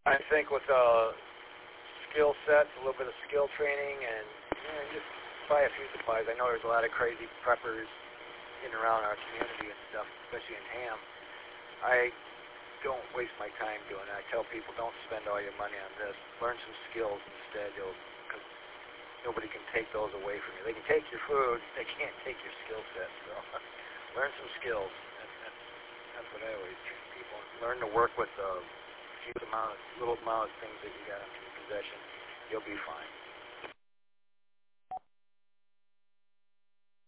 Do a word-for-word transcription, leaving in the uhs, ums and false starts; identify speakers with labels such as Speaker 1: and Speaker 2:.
Speaker 1: I think with uh, skill sets, a little bit of skill training, and you know, just buy a few supplies. I know there's a lot of crazy preppers in and around our community and stuff, especially in Ham. I don't waste my time doing it. I tell people don't spend all your money on this. Learn some skills instead, because nobody can take those away from you. They can take your food, they can't take your skill set. So learn some skills. That's, that's, that's what I always teach people. Learn to work with a few amount, little amount of things that you got in your possession. You'll be fine.